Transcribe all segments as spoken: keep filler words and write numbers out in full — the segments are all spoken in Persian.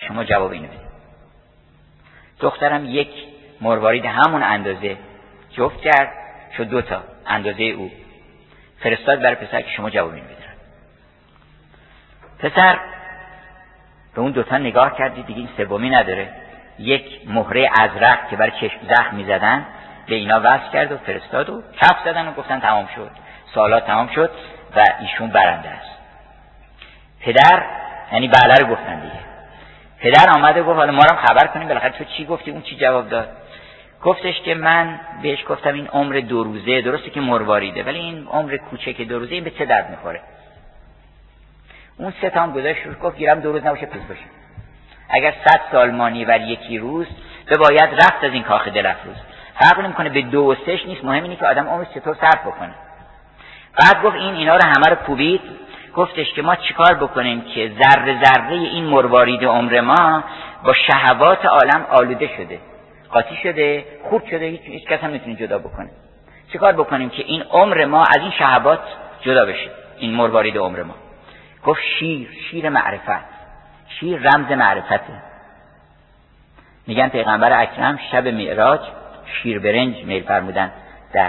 شما جواب اینو بدید. دخترم یک مروارید همون اندازه جفت کرد، شد دو تا اندازه او، فرستاد برای پسر که شما جواب اینو بدید. پسر به اون دوتا نگاه کردی، دیگه این سومی نداره، یک مهره ازرق که برای چشم زخم میزدن به اینا وصل کرد و فرستاد و کف زدن و گفتن تمام شد، سوالات تمام شد و ایشون برنده است. پدر یعنی بله رو گفتن دیگه. پدر آمده گفت حالا ما رو خبر کنیم بالاخره تو چی گفتی، اون چی جواب داد. گفتش که من بهش گفتم این عمر دو روزه، درسته که مرواریده ولی این عمر کوچک دو روزه این به چه درد میخوره. اون سه تا هم گذاشت روش، گفت گیرم دو روز نباشه پوز باشه. اگر صد سال مانی بر یکی روز به باید رفت از این کاخ دل افروز. فرق نمیکنه به دو و سهش نیست، مهم اینه که آدم عمرش چطور صرف بکنه. بعد گفت این اینا رو همه رو کوبید، گفتش که ما چیکار بکنیم که ذره ذره این مروارید عمر ما با شهوات عالم آلوده شده، قاطی شده، خورد شده، هیچ هیچ کس هم نمیتونه جدا بکنه. چیکار بکنیم که این عمر ما از این شهوات جدا بشه، این مروارید عمر ما. گفت شیر، شیر معرفت، شیر رمز معرفته. میگن پیغمبر اکرم شب معراج شیر برنج میل فرمودن در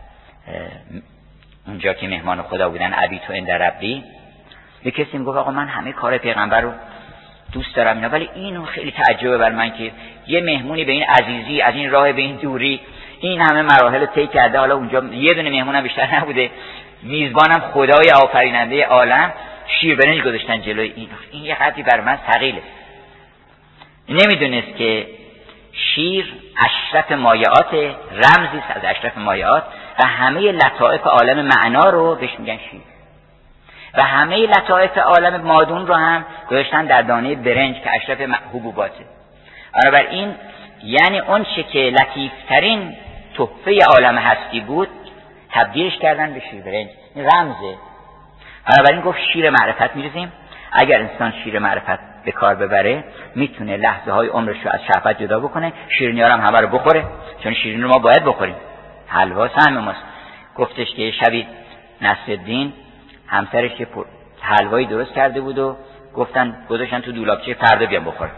اونجا که مهمان خدا بودن، ابی تو اند ربی. به کسی میگفت آقا من همه کار پیغمبر رو دوست دارم اینا، ولی اینو خیلی تعجبه بر من که یه مهمونی به این عزیزی از این راه به این دوری این همه مراحل طی کرده، حالا اونجا یه دونه مهمونم بیشتر نبوده، میزبانم خدای آفریننده عالم، شیر برنج گذاشتن جلوی این. این یه قدری بر من ثقیله. نمیدونست که شیر اشرف مایعات، رمزی است از اشرف مایعات و همه لطائف عالم معنا رو بهش میگن شیر و همه لطائف عالم مادون رو هم گذاشتن در دانه برنج که اشرف حبوباته. بنابراین یعنی اون چه که لطیفترین تحفه عالم هستی بود تبدیلش کردن به شیر برنج. این رمزه. بنابراین گفت شیر معرفت میریزیم. اگر انسان شیر معرفت به کار ببره میتونه لحظه های عمرش رو از شهوت جدا بکنه. شیرینی ها هم همه رو بخوره، چون شیرینی رو ما باید بخوریم، حلوا سهم ماست. گفتش که شبی نصرالدین همسرش یه حلوایی درست کرده بود و گفتن گذاشتن تو دولابچه فردا بیام بخور.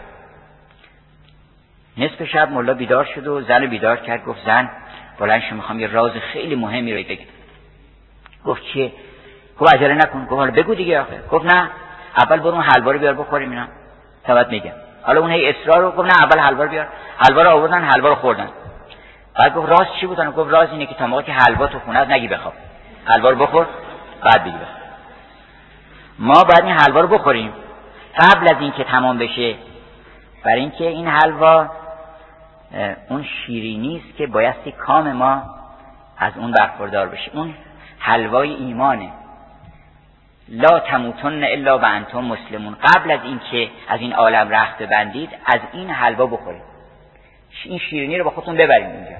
نصف شب مولا بیدار شد و زن بیدار کرد، گفت زن بلند شو میخوام یه راز خیلی مهمی رو بگم. گفت چیه؟ گفت عجله نکن. گفت حالا بگو دیگه آخه. گفت نه اول برو اون حلوا رو بیار بخوریم اینا بعد میگم. حالا اون هی اصرار رو گفت نه اول حلوا رو بیار. حلوا رو آوردن، حلوا رو خوردن. بعد گفت راز چی بود؟ گفت راز اینه که تا موقعی که حلوا تو خونه نگی بخواب، حلوا رو بخور بعد بگی بخواب. ما باید این حلوا رو بخوریم قبل از اینکه تمام بشه، برای اینکه این حلوا اون شیرینی است که بایستی کام ما از اون برخوردار بشه. اون حلوای ایمانه. لا تموتن الا و انتم مسلمون. قبل از اینکه از این عالم رخت ببندید از این حلوا بخورید، این شیرینی رو با خودتون ببرید اونجا.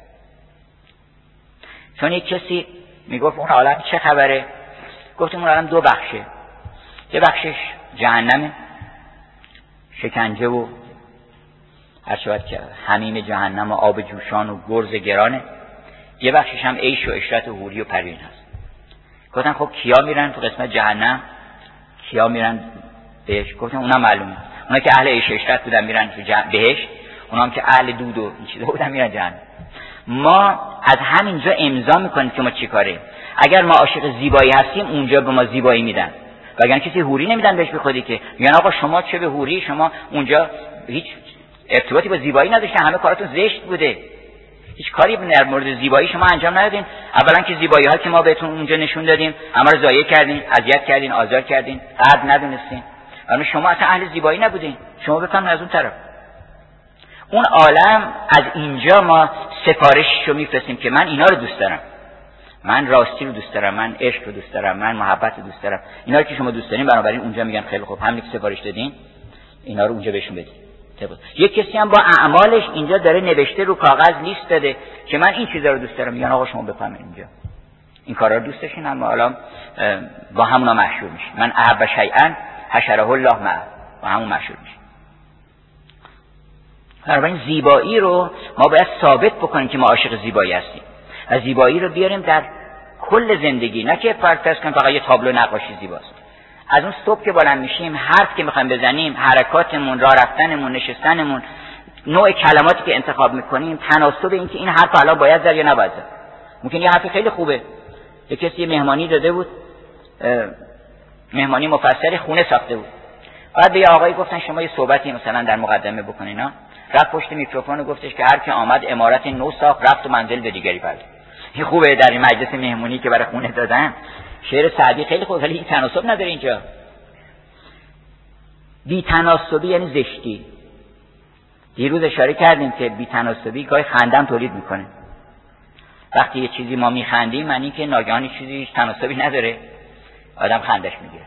چون یک کسی میگفت اون عالم چه خبره؟ گفتیم اون عالم دو بخشه، یه بخشش جهنمه، شکنجه و هر شود که حمیم جهنم و آب جوشان و گرز گرانه. یه بخشش هم عیش و عشرت و حوری و پروین هست. گفتن خب کیا میرن تو قسمت جهنم، کیا میرن بهش؟ گفتن اونا معلومه، اونا که اهل عیش و عشرت بودن میرن تو بهش، اونا هم که اهل دود و این چیزا بودن میرن جهنم. ما از همینجا امضا میکنیم که ما چی کاره. اگر ما عاشق زیبایی هستیم اونجا به ما زیبایی میدن، وگرنه کسی حوری نمیدن بهش. به خودی که میگن آقا شما چه به حوری، شما اونجا هیچ ارتباطی با زیبایی نداشتین، همه کاراتون زشت بوده، هیچ کاری در مورد زیبایی شما انجام ندادین. اولا که زیبایی ها که ما بهتون اونجا نشون دادیم همه رو ضایع کردین، اذیت کردین، آزار کردین، قدر ندونستین. اما شما اصلا اهل زیبایی نبودین، شما بفهمید از اون طرف. اون عالم از اینجا ما سفارشش رو میفرستیم که من اینا رو دوست دارم، من راستی رو دوست دارم، من عشق رو دوست دارم، من محبت رو دوست دارم. اینا رو که شما دوست دارین بنابراین اونجا میگن خیلی خوب، همین که سفارش دادین اینا رو اونجا بهشون بدید. یک کسی هم با اعمالش اینجا داره نوشته رو کاغذ لیست داده که من این چیزا رو دوست دارم، میگن آقا شما بفهمید اینجا این کارا رو دوست داشتین، اما الان با همونا مشهور میشه. من احب شیئا حشره الله معه، با همون مشهور میشه. بنابراین زیبایی رو ما باید ثابت بکنیم که ما عاشق زیبایی هستیم و زیبایی رو بیاریم در کل زندگی، نه که فرض کنیم فقط یه تابلو نقاشی زیباست. از اون صبح که بلند میشیم، حرف که میخوایم بزنیم، حرکاتمون، راه رفتنمون، نشستنمون، نوع کلماتی که انتخاب میکنیم، تناسب این که این حرف الان باید زد یا نباید زد. ممکن یه حرف خیلی خوبه، یه کسی مهمانی داده بود، مهمانی مفصلی خونه ساخته بود، بعد به یه آقایی گفتن شما یه صحبتی مثلا در مقدمه بکنین. ها رفت پشت میکروفون و گفتش که هر کی آمد عمارت نو ساخت، رفت و منزل به دیگری پرداخت. این خوبه در این مجلس مهمونی که برای خونه دادن. شعر سعدی خیلی خوبه، ولی این تناسب نداره اینجا. بی تناسبی یعنی زشتی. دیروز اشاره کردیم که بی تناسبی گاهی خندم تولید میکنه. وقتی یه چیزی ما میخندیم معنی که ناگهان چیزی تناسبی نداره، آدم خندش میگیره.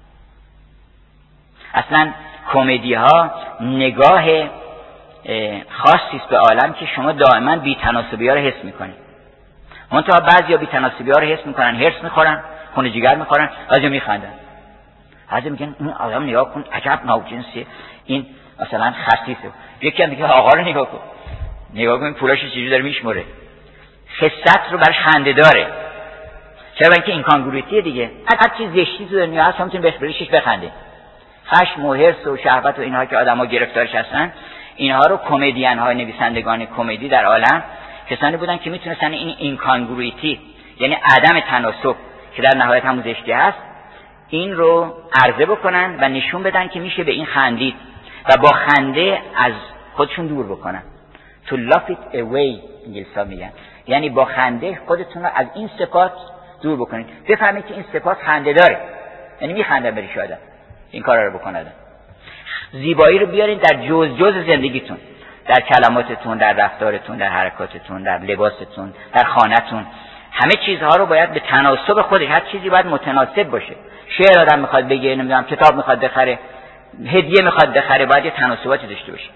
اصلا کمدی ها نگاه خاصی است به عالم که شما دائما بی تناسبی ها رو حس میکنید. منتها بعضیا بی تناسبی ها رو حس میکنن، هرس میخورن، خون جگر میخورن، بعضیا میخندن. بعضیا میگن این آدم نگاه کن عجب ناجنسیه، این مثلا خسیسه. یکی هم میگه آقا رو نگاه کن، نگاه کن پولاش چجوری داره میشمره. خست رو برش خنده داره. چرا؟ اینکه این کانگرویتیه دیگه. هر چیز زشتی تو دنیا هست میتونه بهش بریشش بخنده. خشم و حرص و شهوت و اینها که آدم‌ها گرفتارش هستن، اینها رو کمدین های نویسندگان کمدی در عالم کسانی بودن که میتونستن این اینکانگرویتی، یعنی عدم تناسب که در نهایت همون زشتی هست، این رو عرضه بکنن و نشون بدن که میشه به این خندید و با خنده از خودشون دور بکنن. to laugh it away انگلیسا میگن، یعنی با خنده خودتون رو از این صفات دور بکنید. بفهمید که این صفات خنده داره، یعنی میخنده بریش آدم این کارا رو بکنه. زیبایی رو بیارین در جز جز زندگیتون، در کلماتتون، در رفتارتون، در حرکاتتون، در لباستون، در خانه‌تون. همه چیزها رو باید به تناسب خودش، هر چیزی باید متناسب باشه. شعر آدم میخواد بگه، نمیدونم کتاب میخواد بخره، هدیه میخواد بخره، باید یه تناسباتی داشته باشه.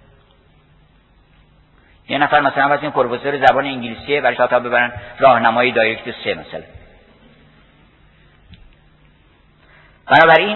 یه نفر مثلا واسه این پروفسور زبان انگلیسی برای شاگرد ببرن راهنمای دایرکت سه مثلا. بنابراین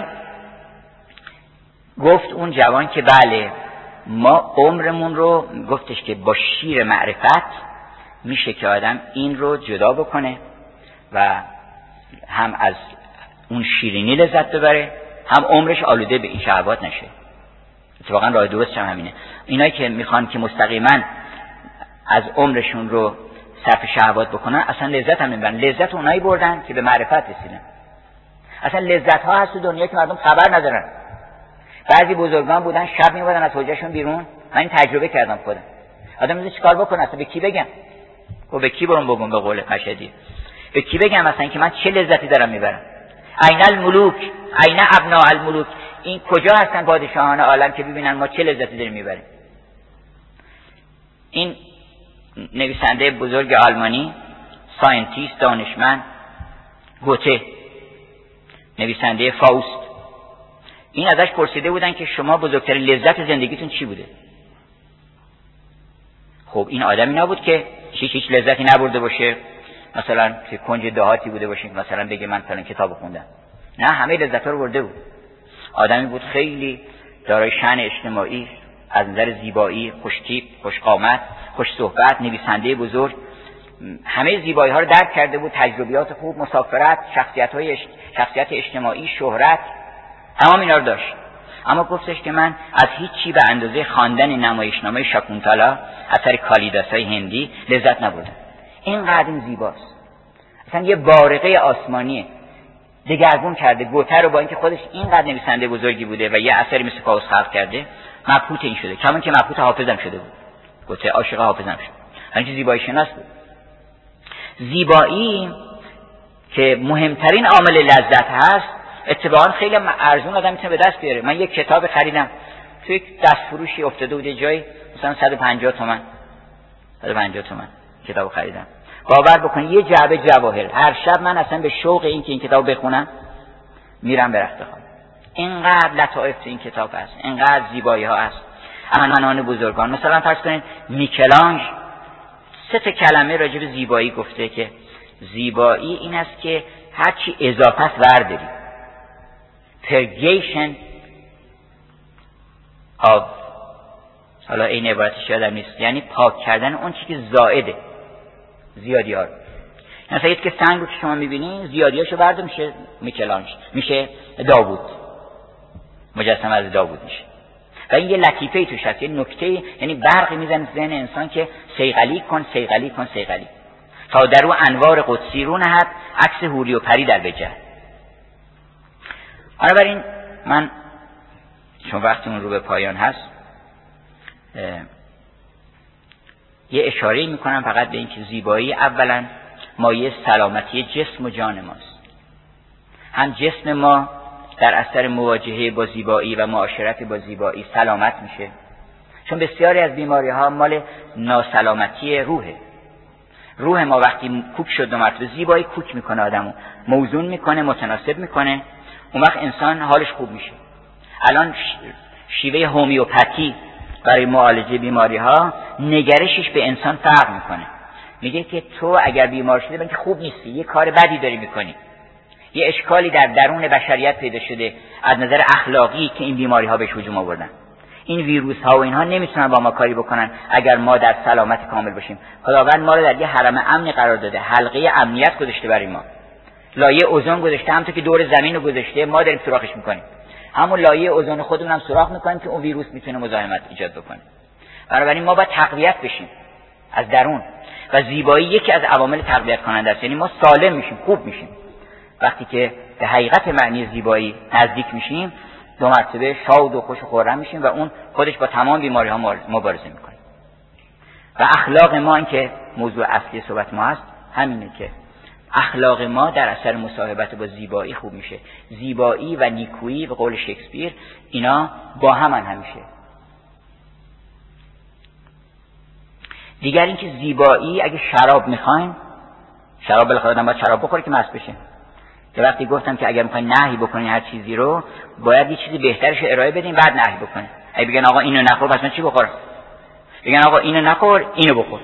گفت اون جوان که بله ما عمرمون رو، گفتش که با شیر معرفت میشه که آدم این رو جدا بکنه و هم از اون شیرینی لذت ببره، هم عمرش آلوده به این شهوات نشه. اتفاقا راه درست هم همینه. اینایی که میخوان که مستقیما از عمرشون رو صرف شهوات بکنن اصلا لذت هم نمیبرن. لذت اونایی بردن که به معرفت رسیدن. اصلا لذت ها هست تو دنیا که مردم خبر ندارن. بعضی بزرگان بودن شب میومدن از حجرشون بیرون، من این تجربه کردم خودم. آدم میگه چیکار بکنه، اصلا به کی بگم؟ و به کی برم بگم؟ به قول مشهدی به کی بگم مثلا که من چه لذتی دارم میبرم؟ عین الملوک، عین ابناء الملوک، این کجا هستن پادشاهان عالم که ببینن ما چه لذتی داریم میبریم؟ این نویسنده بزرگ آلمانی، ساینتیست، دانشمند، گوته، نویسنده فاوست، این ازش پرسیده بودن که شما بزرگترین لذت زندگیتون چی بوده؟ خب این آدمی نبود که هیچ هیچ لذتی نبرده باشه، مثلا که کنج دهاتی بوده باشه مثلا بگه من فلان کتاب خوندم. نه، همه لذت‌ها رو برده بود. آدمی بود خیلی دارای شأن اجتماعی، از نظر زیبایی، خوش‌تیپ، خوش‌قامت، خوش صحبت، نویسنده بزرگ، همه زیبایی ها رو درک کرده بود، تجربیات خوب، مسافرت، شخصیت‌های اش... شخصیت اجتماعی، شهرت، تمام اینا رو داشت. اما گفتش که من از هیچ چی به اندازه خواندن نمایشنامه شاکونتالا اثر کالیداسای هندی لذت نبردم. اینقدر این زیباست. اصلا یه بارقه آسمانیه. دگرگون کرده گوته رو، با اینکه خودش اینقدر نویسنده بزرگی بوده و یه اثری مثل فاوست خلق کرده، مبهوت این شده. کمان که مبهوت حافظم شده بود. گوته عاشق حافظم شد. همین زیبایی شناس بود. زیبایی که مهمترین عامل لذت هست، اتفاقا خیلی ارزون آدم میتونه به دست بیاره. من یک کتاب خریدم توی یک دست فروشی افتاده بود جای مثلا صد و پنجاه تومن صد و پنجاه تومن کتاب خریدم. باور بکنید یه جعبه جواهر. هر شب من اصلا به شوق این که این کتاب بخونم میرم به رخت خواب. اینقدر لطائف تو این کتاب هست، اینقدر زیبایی ها هست. امنان بزرگان، مثلا فرض کنید میکلانژ سه تا کلمه راجع به زیبایی گفته که زیبایی این است که هر چی اضافه است ورداری. purgation of، حالا این عبارتش یادم نیست، یعنی پاک کردن اون چی که زائده، زیادی ها. مثلا یک که سنگ رو که شما میبینین زیادیاشو برده میشه میکلانج، میشه داوود، مجسمه از داوود میشه. و این یه لطیفه ای توش هست، یه نکته، یعنی برقی میزنه ذهن انسان که صیقلی کن صیقلی کن صیقلی تا در او انوار قدسی رو نهد، عکس حوری و پری در وجه. بنابراین من چون وقتمون رو به پایان هست یه اشاره میکنم فقط به اینکه زیبایی اولا مایه سلامتی جسم و جان ماست. هم جسم ما در اثر مواجهه با زیبایی و معاشرت با زیبایی سلامت میشه، چون بسیاری از بیماری ها مال ناسلامتی روحه. روح ما وقتی کوک شد دو مرتبه، زیبایی کوک میکنه آدمو، موزون میکنه، متناسب میکنه، اون وقت انسان حالش خوب میشه. الان شیوه هومیوپاتی برای معالجه بیماری ها نگرشش به انسان فرق میکنه. میگه که تو اگر بیمار شده بلکه خوب نیستی، یه کار بدی داری میکنی، یه اشکالی در درون بشریت پیدا شده از نظر اخلاقی که این بیماری ها بهش هجوم آوردن. این ویروس ها و اینها نمیتونن با ما کاری بکنن اگر ما در سلامت کامل باشیم. خداوند ما رو در یه حرم امنی قرار داده، حلقه امنیت گذاشته برای ما، لایه اوزون گذاشته، همونطور که دور زمین رو گذاشته ما داریم سوراخش میکنیم، همون لایه اوزون خودمون هم سوراخ میکنیم که اون ویروس میتونه مزاحمت ایجاد بکنه. بنابراین ما باید تقویت بشیم از درون و زیبایی یکی از عوامل تقویت کننده است. یعنی ما سالم میشیم، خوب میشیم وقتی که به حقیقت معنی زیبایی نزدیک میشیم، دو مرتبه شاد و خوش و خرم میشیم و اون خودش با تمام بیماری ها مبارزه میکنه. و اخلاق ما، این که موضوع اصلی صحبت ما هست، همینه که اخلاق ما در اثر مصاحبت با زیبایی خوب میشه. زیبایی و نیکویی به قول شکسپیر اینا با همن همیشه. دیگر اینکه زیبایی، اگه شراب میخواین، شراب بالاخره آدم باید شراب بخوره که مست بشه. که وقتی گفتم که اگر میخواین نهی بکنین هر چیزی رو، باید یه چیزی بهترش ارائه بدین بعد نهی بکنین. اگه بگن آقا اینو نخور پس من چی بخورم؟ بگن آقا اینو نخور اینو بخور.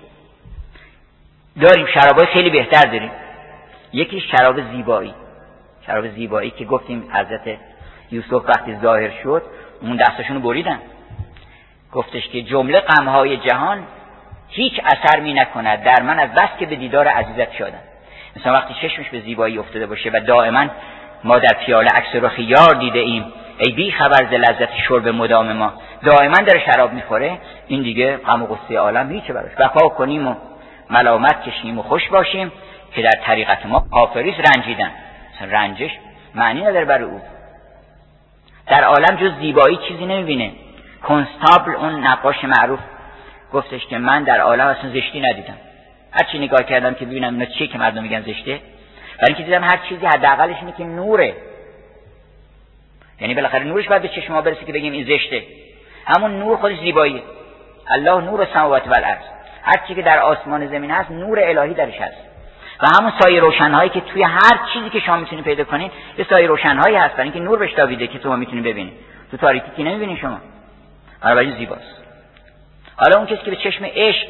داریم شرابای خیلی بهتر داریم. یکی شراب زیبایی، شراب زیبایی که گفتیم حضرت یوسف وقتی ظاهر شد اون دستشون رو بریدن، گفتش که جمله غمهای جهان هیچ اثر می نکند در من از بس که به دیدار عزیزت شدم. مثلا وقتی چشمش به زیبایی افتاده باشه و دائما ما در پیاله عکس رخ یار دیده ایم، ای بی خبر ز لذت شرب مدام ما، دائما داره شراب میخوره، این دیگه غم و غصه عالم هیچه براش. وفا کنیم و ملامت کشیم و خوش باشیم که در طریقت ما کافریست رنجیدن. مثلا رنجش معنی نداره برای او. در عالم جز زیبایی چیزی نمیبینه. کنستابل اون نقاش معروف گفتش که من در عالم اصلا زشتی ندیدم، هر چی نگاه کردم که ببینم اینا چیه که مردم میگن زشته، ولی اینکه دیدم هر چیزی حداقلش اینه که نوره، یعنی بالاخره نورش باید به چشم ما برسه که بگیم این زشته. همون نور خودش زیباییه. الله نور السماوات و الارض، هر چی که در آسمان زمین هست نور الهی درش هست. و همون سایه روشن‌هایی که توی هر چیزی که شما میتونید پیدا کنین یه سایه روشن‌هایی هست، برای اینکه نور بهش تابیده که شما میتونید ببینید. تو تاریکی که نمیبینید شما. بنابراین زیباست. حالا اون کسی که به چشم عشق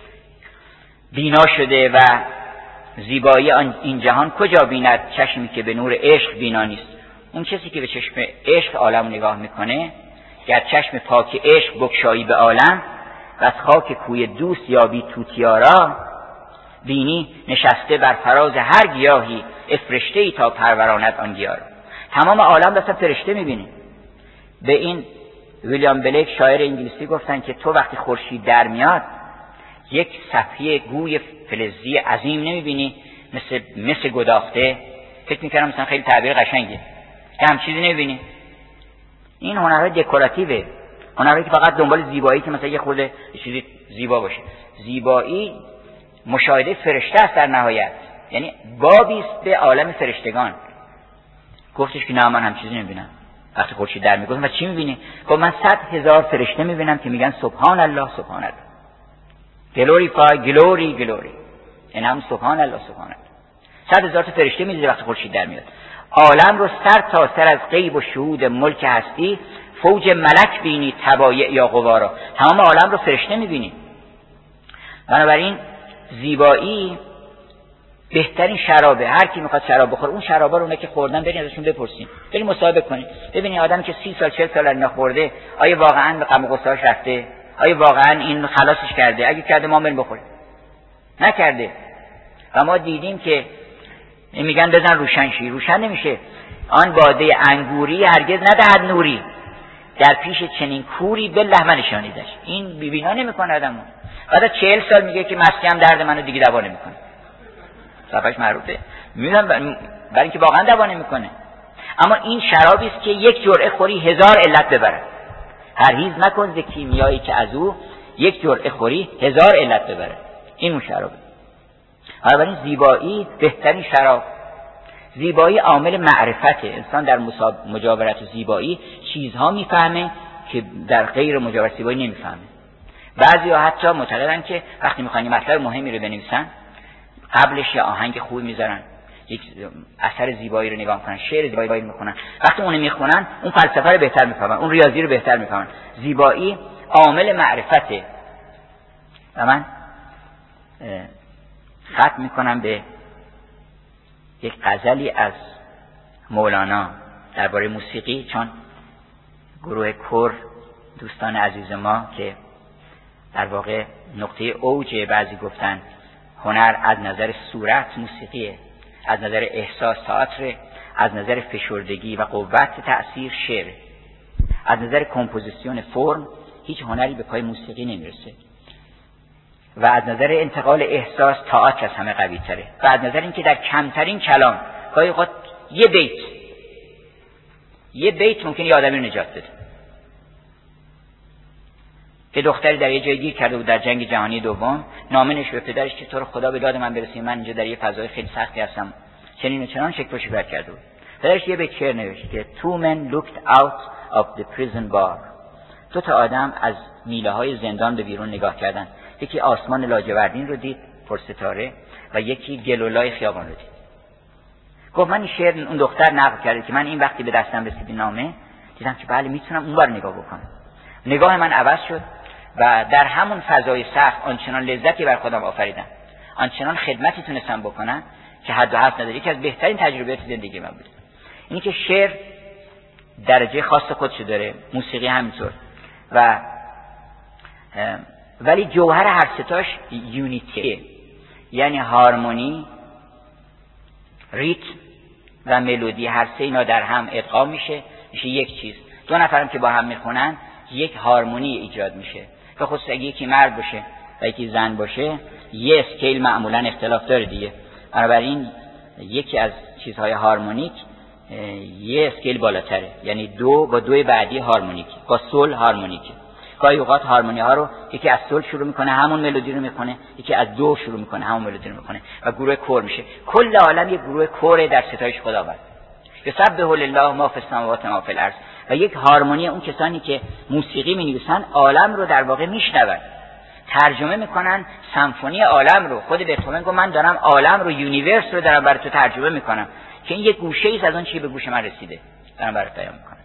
بینا شده و زیبایی این جهان کجا بیند چشمی که به نور عشق بینا نیست؟ اون کسی که به چشم عشق عالم نگاه میکنه، گر چشم پاک عشق بگشایی به عالم و از خاک کوی دوست یابی توتیارا، بینی نشسته بر فراز هر گیاهی افرشته ای تا پروراند آن گیاه را. تمام عالم دست فرشته میبینی. به این ویلیام بلیک شاعر انگلیسی گفتن که تو وقتی خورشید در میاد یک صفحه گوی فلزی عظیم نمیبینی مثل مثل گداخته؟ فکر میکردم مثلا خیلی تعبیر قشنگه که هم چیزی نمیبینی. این هنرهای دکوراتیوه، هنرهایی که فقط دنبال زیبایی که مثلا یه خورده چیزی زیبا باشه. زیبایی مشاهده فرشته است در نهایت، یعنی بابی است به عالم فرشتگان. گفتش که نه من هم چیزی نمیبینم. وقتی خورشید در میگه و چی میبینی؟ گفت من صد هزار فرشته میبینم که میگن سبحان الله سبحان الله، گلوریفای گلوری گلوری، این هم سبحان الله سبحان الله. صد هزار تا فرشته میدیده وقتی خورشید در میاد. عالم رو سر تا سر از غیب و شهود ملک هستی فوج ملک بینی تبایع یا غبارا، تمام عالم رو فرشته میبینی. بنابراین زیبایی بهترین شرابه. هر کی میخواد شراب بخوره اون شرابا رو اونه که خوردن برین ازشون بپرسین، برین مصاحبه کنین، ببینید آدمی که سی سال چهل سال اینا خورده آیا واقعا به غم و غصه‌اش رفته؟ آیا واقعا این خلاصش کرده؟ اگه کرده ما بریم بخوریم. نکرده. و ما دیدیم که میگن بزن روشن شی، روشن نمیشه. آن باده انگوری هرگز ندهد نوری، در پیش چنین کوری بالله منشانیدش. این بیبینا نمیکنه آدمو. بعد چهل سال میگه که مستی هم درد منو دیگه دوا نمیکنه. صفحش معروفه. میدونم برای اینکه واقعا دوا نمیکنه. اما این شرابی است که یک جرعه خوری هزار علت ببرد. پرهیز مکن ز کیمیایی که از او یک جرعه خوری هزار علت ببرد. این اون شرابه. بنابراین زیبایی بهترین شراب. زیبایی عامل معرفته. انسان در مجاورت و زیبایی چیزها میفهمه که در غیر مجاورت زیبایی نمیفهمه. بعضیا حتی معتقدن که وقتی میخوان یه مطلب مهمی رو بنویسن قبلش یه آهنگ خوبی میذارن، یک اثر زیبایی رو نگاه میکنن، شعر زیبایی میخونن. وقتی اونو میخونن اون فلسفه رو بهتر میفهمن، اون ریاضی رو بهتر میفهمن. زیبایی عامل معرفته. و من ختم میکنم به یک غزلی از مولانا درباره موسیقی، چون گروه کور دوستان عزیز ما که در واقع نقطه اوج، بعضی گفتن هنر از نظر صورت موسیقیه، از نظر احساس تئاتر، از نظر فشردگی و قوت تأثیر شعر، از نظر کمپوزیسیون فرم هیچ هنری به پای موسیقی نمیرسه، و از نظر انتقال احساس تئاتر از همه قوی تره، و از نظر اینکه در کمترین کلام گاهی اوقات یه بیت یه بیت ممکنه یه آدمی رو نجات بده. که دختری در یه جایی گیر کرده بود در جنگ جهانی دوم، نامه نوشت به پدرش که تو رو خدا به داد من برسی، من اینجا در یه فضای خیلی سختی هستم، چنین و چنان شکل و شکایت کرده بود. پدرش یه بیت شعر نوشت که two men looked out of the prison bar. دو تا آدم از میله های زندان به بیرون نگاه کردن، یکی آسمان لاجوردین رو دید پر ستاره و یکی گلولای خیابان رو دید. گفت من این شعر اون دختر نقل کرده که من این وقتی به دستم رسید نامه دیدم که بله میتونم اون بار نگاه بکنم. نگاه من عوض شد و در همون فضای سخت آنچنان لذتی بر خودم آفریدم، آنچنان خدمتی تونستم بکنم که حد و حد نداره. یکی از بهترین تجربیات زندگی من بود. اینی که شعر درجه خاص خودشو داره، موسیقی همینطور، و ولی جوهر هر ستاش یونیتیه، یعنی هارمونی، ریتم و ملودی، هر سه اینا در هم ادغام میشه، میشه یک چیز. دو نفرم که با هم میخونن یک هارمونی ایجاد میشه. به خصوص اگه یکی مرد باشه و یکی زن باشه یه اسکیل معمولا اختلاف داره دیگه. بنابراین یکی از چیزهای هارمونیک یه اسکیل بالاتره، یعنی دو با دوی بعدی هارمونیک، با سول هارمونیکه. گاهی اوقات هارمونی ها رو یکی از سول شروع میکنه همون ملودی رو میکنه، یکی از دو شروع میکنه همون ملودی رو میکنه و گروه کور میشه. کل عالم یک گروه کوره در ستایش خداوند. یسبح لله ما فی السماوات و ما فی الارض. و یک هارمونی اون کسانی که موسیقی می‌نویسن عالم رو در واقع میشنون، ترجمه میکنن سمفونی عالم رو. خود بتهوون گفت من دارم عالم رو، یونیورس رو دارم برای تو ترجمه میکنم که این یک گوشه ای از اون چیزی به گوش من رسیده دارم برات بیان میکنم.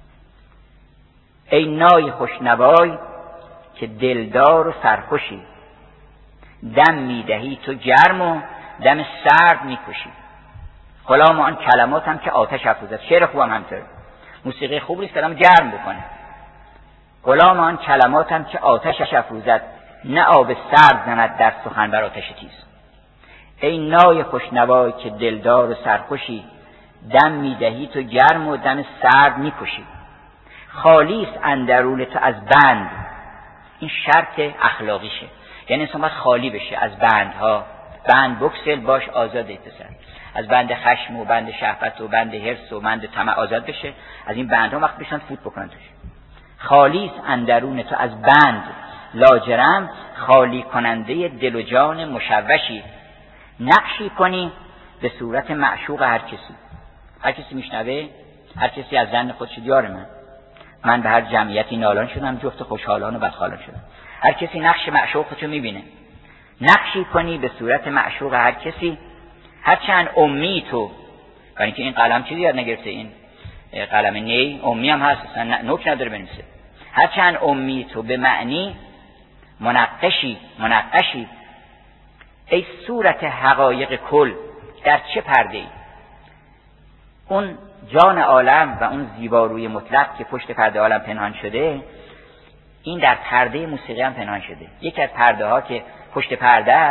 ای نای خوشنوای که دلدار و سرخوشی، دم میدهی تو گرم و دم سرد میکشی. غلام آن کلماتم که آتش افروزد. شعر خوبم همینطوره، موسیقی خوب نیست که آدم گرم بکنه. غلام آن کلماتم که آتش افروزد، نه آب سرد زند در سخن بر آتش تیز. ای نای خوشنوای که دلدار و سرخوشی، دم میدهی تو گرم و دم سرد میکشی. خالی است اندرون تو از بند. این شرط اخلاقیشه، یعنی انسان باید خالی بشه از بندها. بند بکسل باش آزاده پسر، از بند خشم و بند شهوت و بند حرص و بند طمع آزاد بشه. از این بندها وقت بشن فوت بکنن توش. خالی است اندرون تو از بند، لاجرم خالی کننده دل و جان مشوشی. نقشی کنی به صورت معشوق هر کسی. هر کسی میشنوه، هر کسی از زن خودش دیار من من به هر جمعیتی نالان شدم، جفت خوشحالان و بدحالان شدم. هر کسی نقش معشوق خودشو میبینه. نقشی کنی به صورت معشوق هر کسی، هرچند امی تو، برای اینکه این قلم چیزی یاد نگرفته، این قلم نی امی هم هست، نوک نداره بنویسه. هرچند امی تو به معنی منقشی منقشی. ای صورت حقایق کل در چه پرده ای؟ اون جان عالم و اون زیباروی مطلق که پشت پرده عالم پنهان شده، این در پرده موسیقی هم پنهان شده. یکی از پرده ها که پشت پرده است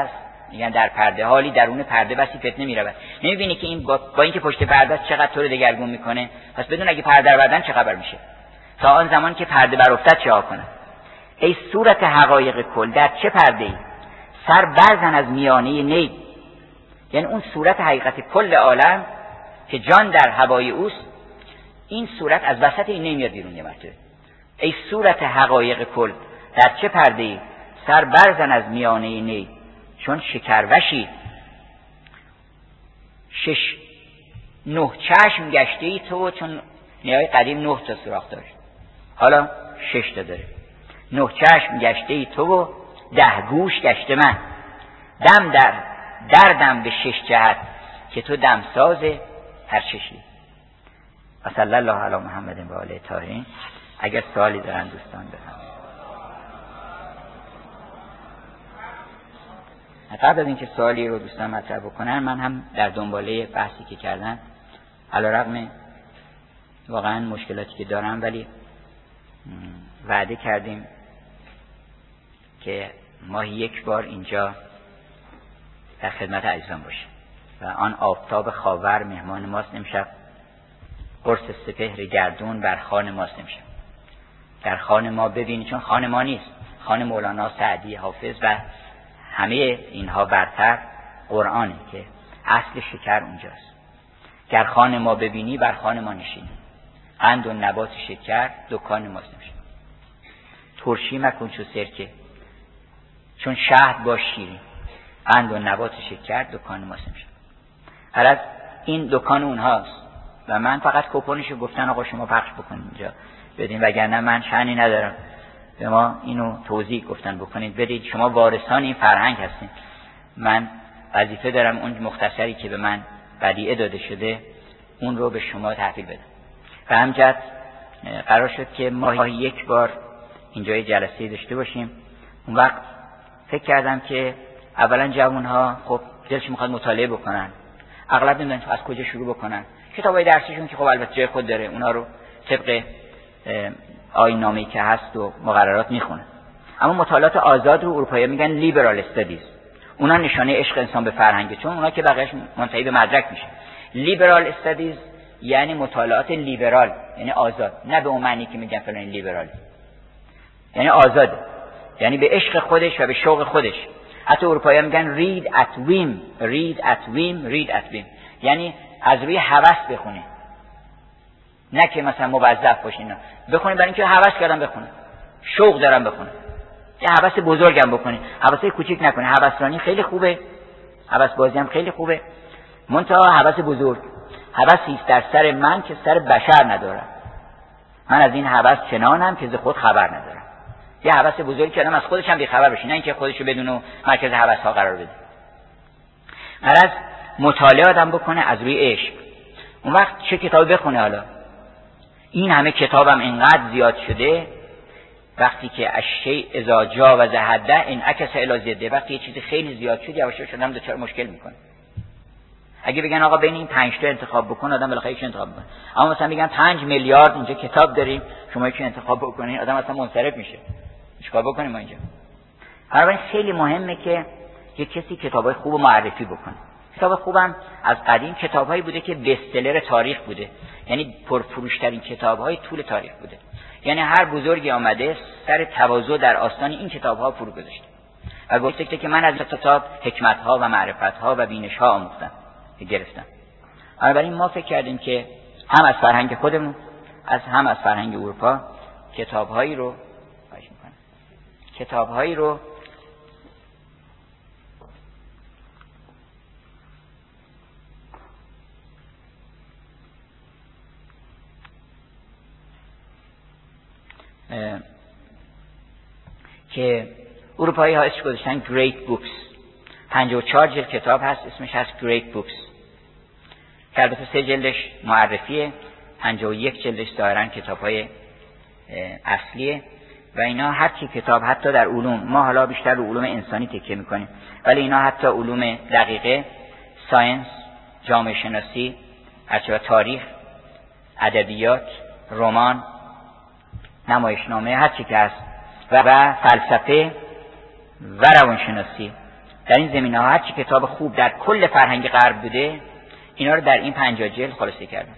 میگن در پرده، حالی درون پرده بسی فتنه میرود. نمیبینی که این با, با اینکه پشت پرده است چقدر تو رو دگرگون میکنه؟ پس بدون اگه پرده رو بردن چه خبر میشه؟ تا آن زمان که پرده برافتد چه ها کنه؟ ای صورت حقایق کل، در چه پرده ای؟ سر برزن از میانه نی. یعنی اون صورت حقیقت کل عالم که جان در هوای اوست، این صورت از وسط این نمیاد بیرون یه مرتبه. ای صورت حقایق کل، در چه پرده ای؟ سر برزن از میانه نی. چون شکروشی شش نه چشم گشته ای تو، چون نیای قدیم نه تا سوراخ داشت، حالا شش تا داره. نه چشم گشته ای تو و ده گوش گشته من. دم در دردم به شش جهت، که تو دمساز هر چشی. و صلی الله علی محمد و آله الطاهرین. اگر سوالی دارن دوستان بفرمایید. قبل از اینکه سوالی رو دوستان مطرح بکنن، من هم در دنباله بحثی که کردن، علیرغم واقعا مشکلاتی که دارم، ولی وعده کردیم که ماهی یک بار اینجا در خدمت عزیزان باشیم و آن آفتاب خاور مهمان ماست امشب. قرص سپهر گردون بر خوان ماست امشب. در خوان ما ببینید، چون خوان ما نیست، خوان مولانا، سعدی، حافظ و همه اینها برتر قرآنه که اصل شکر اونجاست. گر خوان ما ببینی بر خوان ما نشینی. قند و نبات شکر دکان ماست امشب. ترشی مکن چو سرکه، چون شهد با شیرین. قند و نبات شکر دکان ماست امشب. حالا این دکان اونهاست و من فقط کوپونشو گفتن آقا شما پخش بکنید اینجا بدین، وگرنه من شأنی ندارم. به ما اینو توضیح گفتن بکنید بدید، شما وارثان این فرهنگ هستین. من وظیفه دارم اون مختصری که به من بدیعه داده شده اون رو به شما تحویل بدم. و همجد قرار شد که ماهی یک بار اینجا جلسه داشته باشیم. اون وقت فکر کردم که اولا جوانها خب دلش میخواد مطالعه بکنن، اغلب نمیدونن از کجا شروع بکنن. کتابای درسیشون که خب البته جای خود داره، اونا رو طبق آیین‌نامه‌ای که هست و مقررات میخونن. اما مطالعات آزاد رو اروپایی‌ها میگن لیبرال استادیز. اونا نشانه عشق انسان به فرهنگه، چون اونا که بقیه‌اش منتهی به مدرک میشه. لیبرال استادیز یعنی مطالعات لیبرال، یعنی آزاد، نه به اون معنی که میگن فلان لیبرال، یعنی آزاد، یعنی به عشق خودش و به شوق خودش. حتی اروپایی‌ها میگن read at whim، read at whim، read at whim، یعنی از روی هوس بخونه، نه که مثلا موظف باشین، نه بخونید برای اینکه هوس کردم بخونم، شوق دارم بخونم. یه هوس بزرگم بکنید، هوسای کوچیک نکنید. هوسرانی خیلی خوبه، هوس بازی هم خیلی خوبه، منتها هوس بزرگ، هوسی است در سر من که سر بشر ندارم. من از این هوس چنانم که ز خود خبر ندارم. یه هوس بزرگی کردم از خودش هم بی خبر بشه، نه اینکه خودشو بدون مرکز هوس ها قرار بده. مرز مطالعه آدم بکنه از روی عشق. اون وقت چه کتابی بخونه؟ حالا این همه کتابم اینقدر زیاد شده، وقتی که الشیء اذا جاوز حده انعکس الی ضده، وقتی یه چیزی خیلی زیاد شد یواش یواش آدم دچار مشکل میکنه. اگه بگن آقا بین این پنج تا انتخاب بکن، آدم بالاخره یکی انتخاب میکنه. اما مثلا میگن پنج میلیارد اینجا کتاب داریم، شما یکی انتخاب بکنین، آدم اصلا منصرف میشه. چیکار بکنیم ما اینجا؟ بنابراین خیلی مهمه که یه کسی کتابای خوب معرفی بکنه. کتاب خوبم از قدیم کتابایی بوده که بستسلر تاریخ بوده، یعنی پرفروشترین کتاب‌های طول تاریخ بوده. یعنی هر بزرگی آمده سر تواضع در آستان این کتاب‌ها فرو گذاشته و گفته که من از کتاب حکمت‌ها و معرفت‌ها و بینش‌ها آموختم، گرفتم. بنابراین ما فکر کردیم که هم از فرهنگ خودمون، از هم از فرهنگ اروپا کتاب‌هایی رو باش می‌کنم. کتاب‌هایی رو که اروپایی ها اسمش گذاشتن Great Books. پنجاه و چهار جلد کتاب هست، اسمش هست Great Books که البته سه جلدش معرفیه، پنجاه و یک جلدش ظاهراً کتاب‌های اصلیه و اینا هر کی کتاب، حتی در علوم، ما حالا بیشتر رو علوم انسانی تکیه میکنیم، ولی اینا حتی علوم دقیقه، ساینس، جامعه شناسی، هرچه تاریخ، ادبیات، رمان، نمایشنامه، هر چی که هست و, و فلسفه و روانشناسی در این زمینه ها هر چی کتاب خوب در کل فرهنگ غرب بوده اینا رو در این پنجاه جلد خلاصه کردن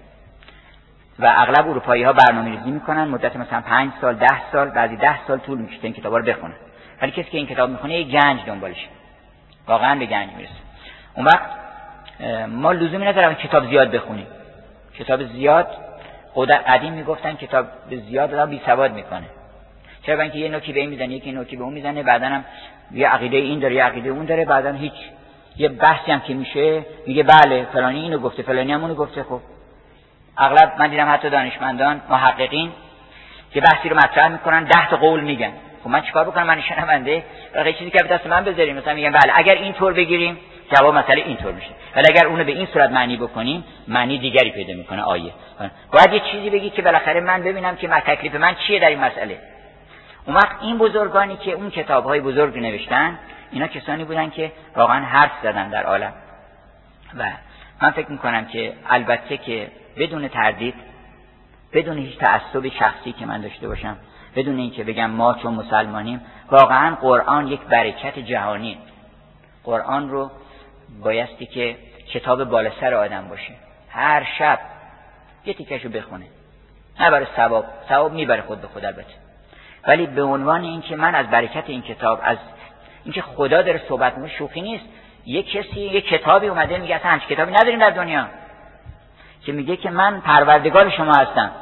و اغلب اروپایی ها برنامه‌ریزی میکنن مدت مثلا پنج سال ده سال بعضی ده سال طول میکشه این کتابا رو بخونن، ولی کسی که این کتاب میخونه یک گنج دنبالشه، واقعا به گنج میرسه. اون وقت ما لزومی نداره کتاب زیاد بخونیم. کتاب زیاد قدیم میگفتن کتاب زیاد آدم بی سواد میکنه. چرا؟ برای اینکه یه نوکی به این میزنه یکی نوکی به اون میزنه، بعداً هم یه عقیده این داره یه عقیده اون داره، بعداً هیچ یه بحثی هم که میشه میگه بله فلانی اینو گفته فلانی هم اونو گفته. خب اغلب من دیدم حتی دانشمندان محققین یه بحثی رو مطرح میکنن ده تا قول میگن. خب من چیکار بکنم؟ من شنونده بقیه چیزی که دست من بذاریم مثلا میگم بله اگر این طور بگیریم جواب مسئله اینطور میشه، ولی اگر اونو به این صورت معنی بکنیم معنی دیگری پیدا میکنه آیه. باید یه چیزی بگی که بالاخره من ببینم که من تکلیف من چیه در این مسئله. اون وقت این بزرگانی که اون کتاب‌های بزرگ نوشتن اینا کسانی بودن که واقعا حرف زدن در عالم و من فکر میکنم که البته که بدون تردید بدون هیچ تعصب شخصی که من داشته باشم، بدون اینکه بگم ما چون مسلمانیم، واقعا قرآن یک برکت جهانی. قرآن رو بایستی که کتاب بالا سر آدم باشه، هر شب یه تیکشو بخونه، نه برای ثواب، ثواب میبره خود به خود البته، ولی به عنوان اینکه من از برکت این کتاب، از اینکه خدا داره صحبت میکنه، شوخی نیست. یک کسی یک کتابی اومده میگه اصلا همچین کتابی نداریم در دنیا که میگه که من پروردگار شما هستم،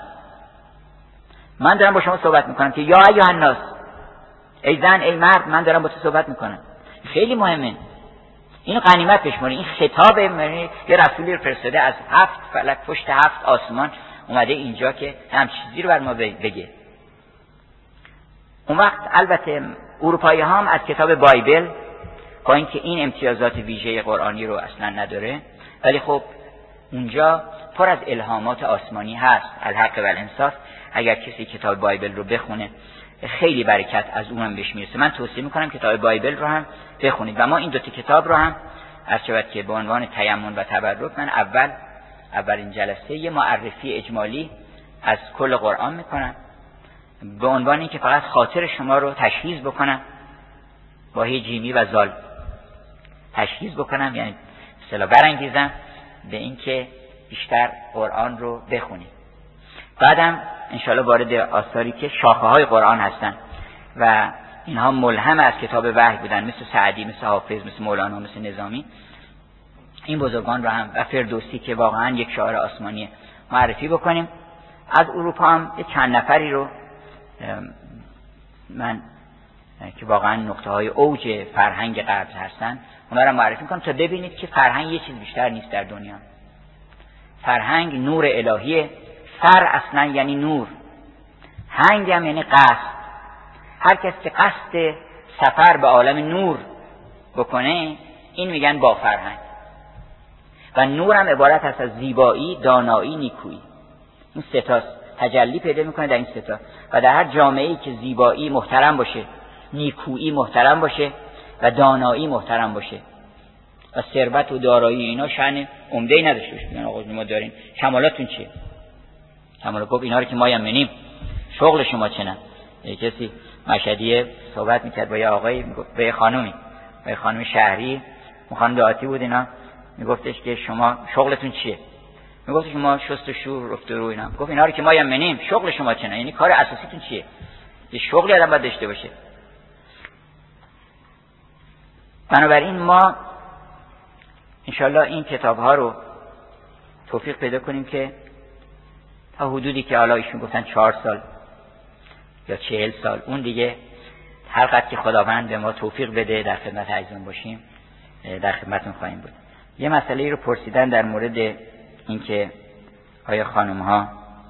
من دارم با شما صحبت میکنم که یا ایها الناس، ای زن ای مرد من دارم با تو صحبت میکنم. خیلی مهمه اینو غنیمت بشماری. این خطاب یه رسولی رو فرستاده از هفت فلک پشت هفت آسمان اومده اینجا که هم چیزی رو بر ما بگه. اون وقت البته اروپایی ها هم از کتاب بایبل با اینکه این امتیازات ویژه قرآنی رو اصلا نداره، ولی خب اونجا پر از الهامات آسمانی هست. الحق و الانصاف اگر کسی کتاب بایبل رو بخونه خیلی برکت از اون هم بهش میرسه. من توصیه میکنم کتاب بایبل رو هم بخونید و ما این دو تا کتاب رو هم از شود که به عنوان تیمم و تبرک من اول اولین جلسه یه معرفی اجمالی از کل قرآن میکنم به عنوان اینکه فقط خاطر شما رو تشخیص بکنم با هی جیمی و زال تشخیص بکنم، یعنی اصطلاح برانگیزم به اینکه بیشتر قرآن رو بخونید. بعدم انشاءالله وارد آثاری که شاخه های قرآن هستن و اینها ملهم از کتاب وحی بودن، مثل سعدی، مثل حافظ، مثل مولانا، مثل نظامی، این بزرگان رو هم و فردوسی که واقعا یک شاعر آسمانی معرفی بکنیم. از اروپا هم یک چند نفری رو من که واقعا نقطه های اوج فرهنگ غرب هستن اونا رو معرفی میکنم تا ببینید که فرهنگ یه چیز بیشتر نیست در دنیا. فرهنگ نور الهیه. فر اصلا یعنی نور، هنگ هم یعنی قصد. هر کس که قصد سفر به عالم نور بکنه این میگن با فرهنگ. و نور هم عبارت هست از زیبایی، دانایی، نیکویی. این سه تا تجلی پیدا میکنه در این سه تا و در هر جامعه‌ای که زیبایی محترم باشه، نیکویی محترم باشه و دانایی محترم باشه و ثروت و دارایی اینا شأن عمده‌ای نداشته باشه. میگن آقا ما دارین، کمالاتون چیه؟ کمال گفت اینا رو که ما یمنیم، شغل شما چنه؟ یک کسی مشهدیه صحبت میکرد با یه آقایی، میگفت به یه خانومی، به یه خانم شهری، اون خانم دعاتی بود، اینا میگفتش که شما شغلتون چیه؟ میگفت شما شست و شور رفته رو اینا. گفت اینا رو که ما یمنیم، شغل شما چنه؟ یعنی کار اساسیتون چیه؟ یه شغلی آدم باید داشته باشه. بنابراین ما انشالله این کتاب ها رو توفیق پیدا کنیم که تا حدودی که حالا ایشون گفتن چهار سال یا چهل سال، اون دیگه هر قدر که خداوند به ما توفیق بده در خدمت عزیزان باشیم در خدمتون خواهیم بود. یه مسئله رو پرسیدن در مورد اینکه آیا خانم ها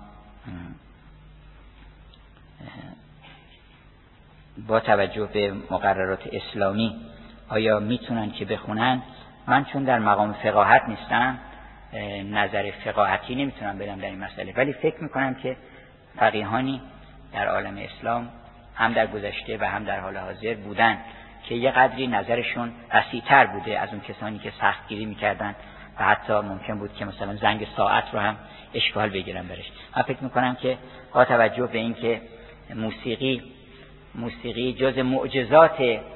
با توجه به مقررات اسلامی آیا میتونن که بخونن. من چون در مقام فقاهت نیستم نظر فقاهتی نمیتونم بدم در این مسئله، ولی فکر میکنم که فقیهانی در عالم اسلام هم در گذشته و هم در حال حاضر بودن که یه قدری نظرشون وسیع‌تر بوده از اون کسانی که سختگیری میکردن و حتی ممکن بود که مثلا زنگ ساعت رو هم اشکال بگیرن برش. من فکر میکنم که با توجه به این که موسیقی موسیقی جز معجزات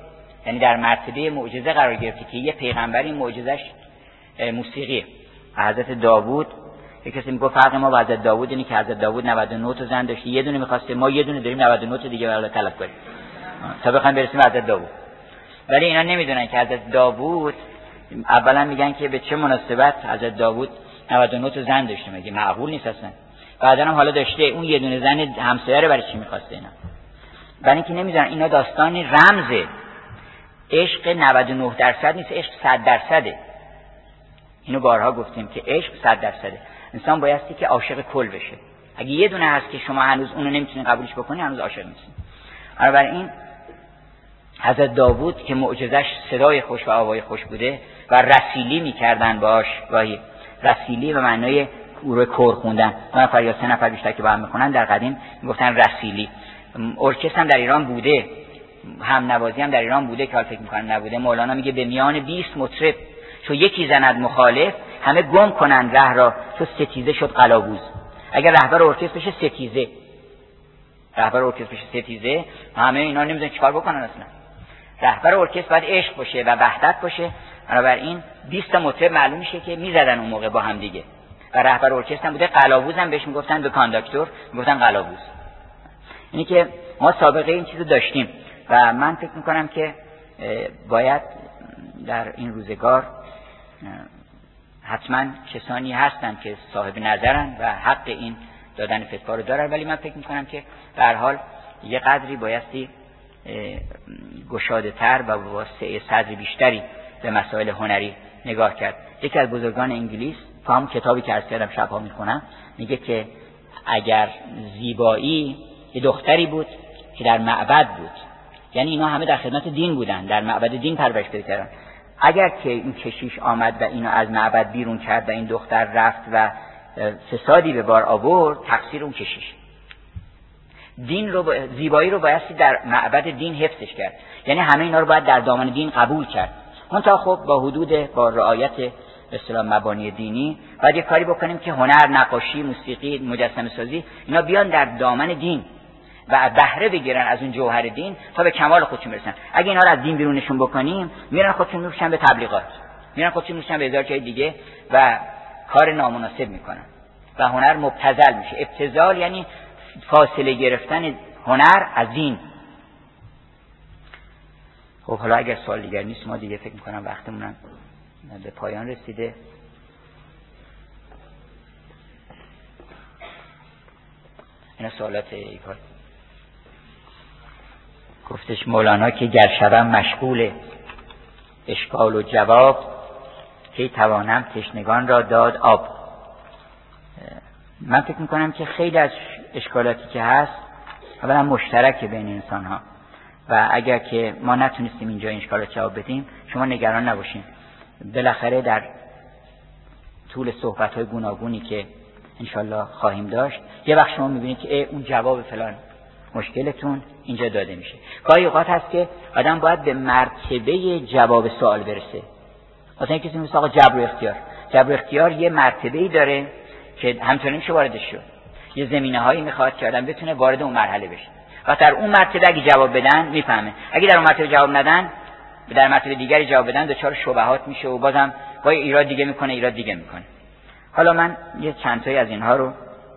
یعنی در مرتبه معجزه قرار گرفته که یه پیغمبری معجزش موسیقیه. حضرت داوود یک کسی میگه فرق ما با حضرت داوود اینه که حضرت داوود نود و نه تا زن داشت، یه دونه می‌خواسته، ما یه دونه داریم نود و نه تا دیگه برای طلب کنیم تا بخوایم برسیم به حضرت داوود. ولی اینا نمیدونن که حضرت داوود اولا میگن که به چه مناسبت حضرت داوود نود و نه تا زن داشته، مگه معقول نیست اصلا. بعدا هم حالا داشته اون یه دونه زن همسایه برای چی می‌خواسته اینا؟ برای اینکه نمیدونن اینا داستان رمزه. عشق نود و نه درصد نیست، عشق صد درصده. اینو بارها گفتیم که عشق صد درصده. انسان بایستی که عاشق کل بشه. اگه یه دونه هست که شما هنوز اونو نمیتونید قبولش بکنی، هنوز عاشق نیستید. بنابراین حضرت داوود که معجزش صدای خوش و آوای خوش بوده و رسیلی میکردن باش، گاهی رسیلی به معنای کوره کور خوندن، دو نفر یا سه نفر بیشتر که با هم میخونن در قدیم میگفتن رسیلی. ارکستر هم در ایران بوده، هم نوازی هم در ایران بوده که حال فکر میکنن نبوده. مولانا میگه به میان بیست مطرب چو یکی زند مخالف، همه گم کنند ره را چو ستیزه شد قلاووز. اگر رهبر ارکستر بشه ستیزه، رهبر ارکستر بشه ستیزه، همه اینا نمیدونن چیکار بکنن اصلا. رهبر ارکستر باید عشق باشه و وحدت باشه. بنابراین بیست تا مطرب معلوم میشه که میزدن اون موقع با هم دیگه. و رهبر ارکستر هم بوده، قلاووز هم بهش میگفتن، به کانداکتور میگفتن قلاووز. اینی که ما سابقه این چیزو داشتیم و من فکر میکنم که باید در این روزگار حتما کسانی هستن که صاحب نظرن و حق این دادن فتوا رو دارن، ولی من فکر میکنم که به هر حال یه قدری بایستی گشاده تر و واسه صدر بیشتری به مسائل هنری نگاه کرد. یکی از بزرگان انگلیس تو همون کتابی که عرض کردم شبها میخونم میگه که اگر زیبایی یه دختری بود که در معبد بود، یعنی اینا همه در خدمت دین بودن، در معبد دین پرورش پیدا کردن، اگر که این کشیش آمد و اینو از معبد بیرون کرد و این دختر رفت و فسادی به بار آورد، تقصیر اون کشیش. دین رو با... زیبایی رو بایستی در معبد دین حفظش کرد، یعنی همه اینا رو باید در دامن دین قبول کرد. منتها خب با حدود، با رعایت به اصطلاح مبانی دینی باید یه کاری بکنیم که هنر، نقاشی، موسیقی، مجسمه سازی اینا بیان در دامن دین و بهره بگیرن از اون جوهر دین تا به کمال خودشون برسن. اگه اینا رو از دین بیرونشون بکنیم، میرن خودشون میشن به تبلیغات، میرن خودشون میشن به هزار جای دیگه و کار نامناسب میکنن و هنر مبتذل میشه. ابتذال یعنی فاصله گرفتن هنر از دین. خب حالا اگر سوال دیگر نیست، ما دیگه فکر میکنم وقتمون به پایان رسیده. اینا سوالات ایکار گفتش مولانا که گر شوم مشغول اشکال و جواب، که توانم تشنگان را داد آب. من فکر میکنم که خیلی از اشکالاتی که هست اولا مشترک بین انسان ها و اگر که ما نتونستیم اینجا این اشکالات جواب بدیم، شما نگران نباشین، بالاخره در طول صحبت های گوناگونی که انشالله خواهیم داشت یه وقت شما میبینید که اون جواب فلان مشکلتون اینجا داده میشه. گاهی اوقات هست که آدم باید به مرتبه جواب سوال برسه. مثلا کسی میگه آقا جبر و اختیار، جبر و اختیار یه مرتبه‌ای داره که همچنین میشه واردش شد. یه زمینه‌هایی میخواد که آدم بتونه وارد اون مرحله بشه و در اون مرتبه اگه جواب بدن میفهمه، اگه در اون مرتبه جواب ندن، در مرتبه دیگری جواب بدن، دچار شبهات میشه و بازم با ایراد دیگه میکنه ایراد دیگه میکنه. حالا من یه چند تایی از اینها رو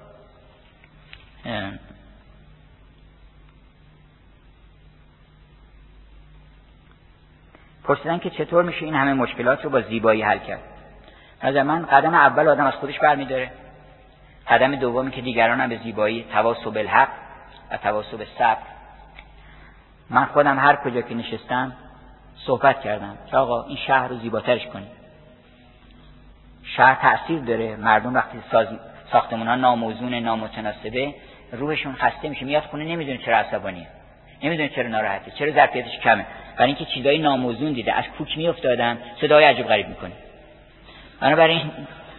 پرسیدن که چطور میشه این همه مشکلات رو با زیبایی حل کرد. نظر من قدم اول آدم از خودش برمیداره، قدم دومی که دیگران هم به زیبایی تواصی بالحق و تواصی بالصبر. من خودم هر کجا که نشستم صحبت کردم که آقا این شهر رو زیباترش کنیم. شهر تأثیر داره، مردم وقتی ساز... ساختمون ها ناموزون، نامتناسبه، روحشون خسته میشه، میاد خونه نمیدونه چرا عصبانیه، نمیدونه چرا ناراحته، چرا ظرفیتش کمه، برای اینکه چیزای ناموزون دیده، از کوک میافتادن، صدای عجیب غریب میکنه. بنابراین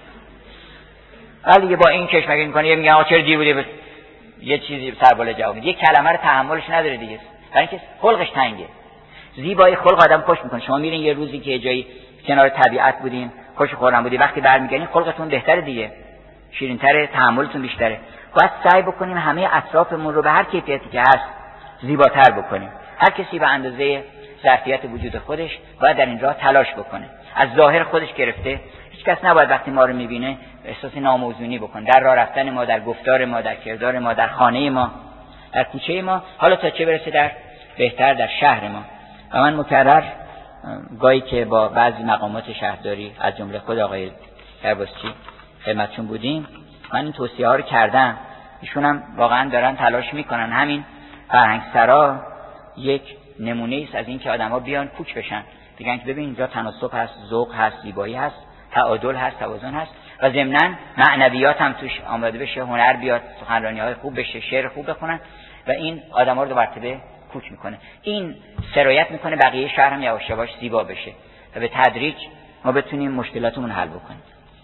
ولی با این کش مگه میکنه، میگه آقا چرا دیر بودی، بس... یه چیزی سر بالا جواب میده، یه کلمه رو تحملش نداره دیگه، برای اینکه خلقش تنگه. زیبایی خلق آدم خوش میکنه. شما میرین یه روزی که جایی کنار طبیعت بودین، خوش خورم بودی، وقتی برمیگردین خلقتون بهتره دیگه، شیرین‌تره، تحملتون بیشتره. باید سعی بکنیم همه اطرافمون رو به هر کیفیتی که هست زیباتر بکنیم. هر کسی به اندازه ظرفیت وجود خودش باید در این راه تلاش بکنه. از ظاهر خودش گرفته هیچ کس نباید وقتی ما رو میبینه احساس ناموزونی بکنه در راه رفتن ما، در گفتار ما، در کردار ما، در خانه ما، در کوچه ما، حالا تا چه برسه در بهتر در شهر ما. و من مکرر گاهی که با بعضی مقامات شهرداری از جمله خود آقای کرباسچی خدمتشون بودیم، من این توصیه ها رو کردم. ایشون هم واقعا دارن تلاش میکنن. همین فرهنگسرا یک نمونه است از این که آدما بیان کوچ بشن، بگن که ببین اینجا تناسب هست، ذوق هست، زیبایی هست، تعادل هست، توازن هست و ضمناً معنویات هم توش آماده بشه، هنر بیاد، سخنرانی‌های خوب بشه، شعر خوب بخونن و این آدما رو دو مرتبه کوچ میکنه. این سرایت میکنه بقیه شهر هم یواش یواش زیبا بشه و به تدریج ما بتونیم مشکلاتمون حل بکنیم.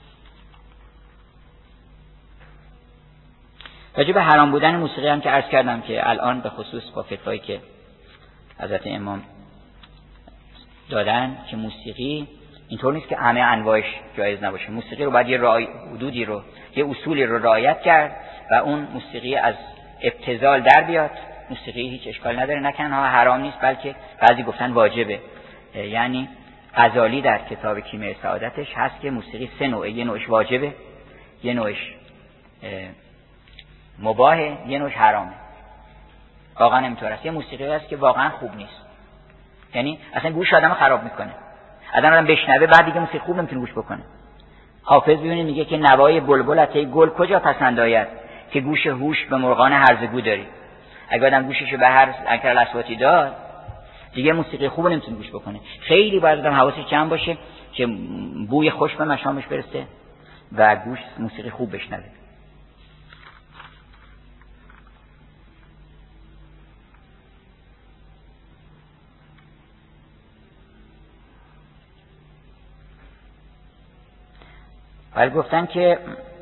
راجع به حرام بودن موسیقی هم که عرض کردم که الان به خصوص با فتوایی که حضرت امام دادن که موسیقی اینطور نیست که همه انواعش جایز نباشه. موسیقی رو باید یه رعای حدودی رو، یه اصولی رو رعایت کرد و اون موسیقی از ابتذال در بیاد. موسیقی هیچ اشکال نداره، نه تنها حرام نیست بلکه بعضی گفتن واجبه. یعنی غزالی در کتاب کیمیای سعادتش هست که موسیقی سه نوعه، یه نوعش واجبه، یه نوعش مباهه، یه نوعش حرامه. واقعا اینطور است. یه موسیقی هست که واقعا خوب نیست، یعنی اصلا گوش آدمو خراب میکنه. آدم آدم بشنوه بعد دیگه موسیقی خوب نمیتونه گوش بکنه. حافظ ببینید میگه که نوای بلبل اته گل کجا پسند آید که گوش هوش به مرغان هرزگو داری. اگه آدم گوششو به هر انکر الاصواتی داد دیگه موسیقی خوب نمیتونه گوش بکنه. خیلی باید آدم حواسش جمع باشه که بوی خوش به مشامش برسه و گوش موسیقی خوب بشنوه. ولی گفتن که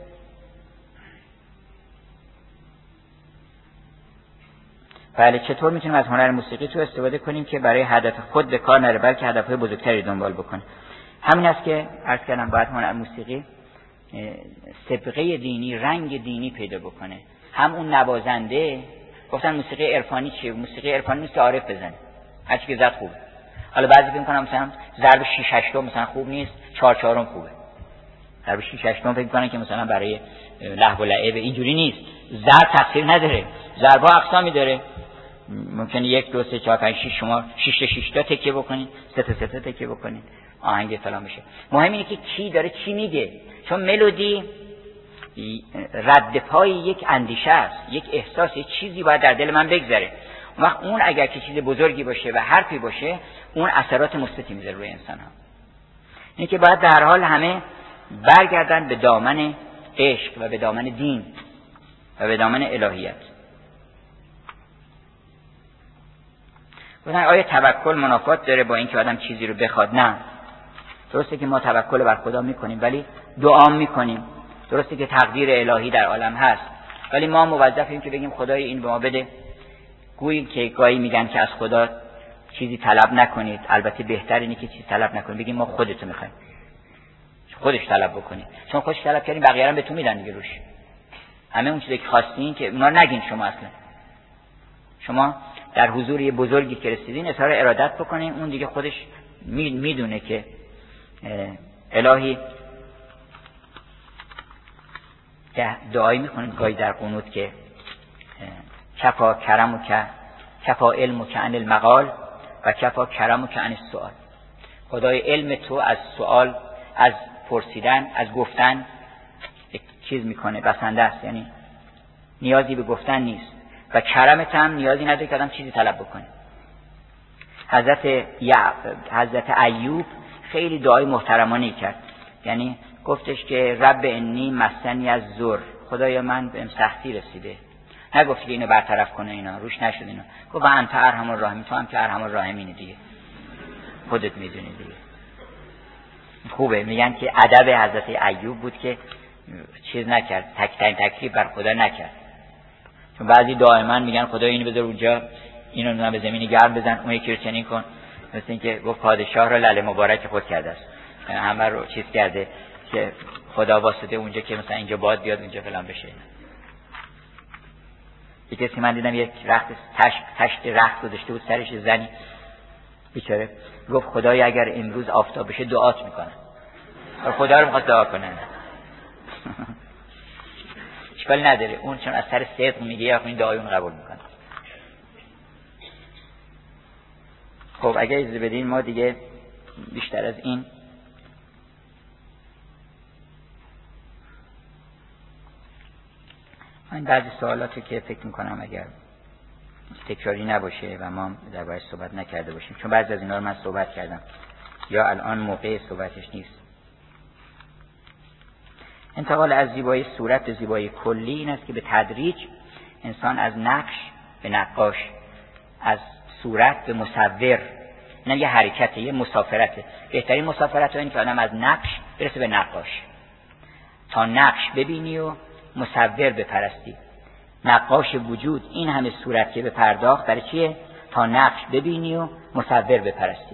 بله چطور میتونیم از هنر موسیقی تو استفاده کنیم که برای هدف خود به کار نره بلکه هدفهای بزرگتری دنبال بکنه. همین است که عرض کردم باید هنر موسیقی سابقه دینی، رنگ دینی پیدا بکنه. هم اون نوازنده، گفتن موسیقی عرفانی چیه؟ موسیقی عرفانی نیست که عارف بزنه، هر چی که زد خوبه. حالا بعضی فکر می‌کنن مثلا ضرب شش هشت مثلا خوب نیست، چهار چهارم خوبه. ضرب شش هشت فکر می‌کنن که مثلا برای لهو و لعب. اینجوری نیست. ضرب تفسیر نداره. ضرب‌ها اقسامی داره. ممکنه یک دو سه چهار پنج شش شما شش تا شش تا تکیه بکنید، سه تا سه تا تکیه بکنید، آهنگ فلان میشه. مهم اینه که کی داره چی میگه، چون ملودی رد پای یک اندیشه است، یک احساس، یک چیزی باید در دل من بگذره. اون وقت اون اگر که چیز بزرگی باشه و حرفی باشه اون اثرات مثبتی میذاره روی انسان ها. اینه که باید در حال همه برگردن به دامن عشق و به دامن دین و به دامن الهیت. گفتن آیا توکل منافات داره با اینکه آدم چیزی رو بخواد؟ نه. درسته که ما توکل بر خدا میکنیم ولی دعا میکنیم. درسته که تقدیر الهی در عالم هست ولی ما موظفیم که بگیم خدای این به ما بده. گویی که گاهی میگن که از خدا چیزی طلب نکنید، البته بهتر اینه که چیزی طلب نکنید، بگیم ما خودت میخوایم، خودش طلب بکنید، چون خودش طلب کردین بقیه هم بهتون میدن دیگه روش. همه اون چیزی که خواستین که اونا نگین شما اصلا. شما در حضور یه بزرگی که رسیدین اظهار ارادت بکنین، اون دیگه خودش میدونه که الهی که دعایی میکنید گاهی در قنوت که کفا کرم و که کفا علم و که عن المقال و کفا کرم و که عن السؤال. خدای علم تو از سوال، از پرسیدن، از گفتن یک چیز میکنه، بسنده است، یعنی نیازی به گفتن نیست و کرمت هم نیازی نداره که آدم چیزی طلب بکنه. حضرت یا حضرت ایوب خیلی دعای محترمانه کرد، یعنی گفتش که رب انی مسنی از ضر، خدایا من بهم سختی رسیده. نگفت که اینو برطرف کنه، اینا روش نشد، اینا گفت انت ارحم الراحمین، تو هم که ارحم الراحمینی دیگه، خودت میدونی دیگه. خوبه میگن که ادب حضرت ایوب بود که چیز نکرد، تک تک تکلیف بر خدا نکرد. چون بعضی دائما میگن خدا اینو بذار اونجا، اینو نه به زمین گرم بزن، اون یکی رو چنین کن. مثل اینکه گفت پادشاه را لعل مبارک خود کرده است، همه رو چیز کرده که خدا واسطه اونجا که مثلا اینجا باد بیاد اونجا فلان بشه. یک کسی من دیدم یک رخت تشت تشت رخت گذاشته بود سرش، زنی بیچاره گفت خدایا اگر امروز آفتاب بشه دعات میکنم. خدا رو میخواد دعا کنه. اشکال نداره، اون چون از سر صدق میگه یا این دعای اون قبول میکنه. خب اگه اجازه بدین ما دیگه بیشتر از این من بعضی سوالاتی که فکر میکنم اگر تکراری نباشه و ما دربارش صحبت نکرده باشیم، چون بعضی از اینا رو من صحبت کردم یا الان موقع صحبتش نیست. انتقال از زیبایی صورت به زیبایی کلی این است که به تدریج انسان از نقش به نقاش، از صورت به مصور، این یه حرکته، یه مسافرته. بهترین مسافرت این که آدم از نقش برسه به نقاش، تا نقش ببینی و مصور بپرستی. نقاش وجود این همه صورت که به پرداخت برای چیه؟ تا نقش ببینی و مصور بپرستی.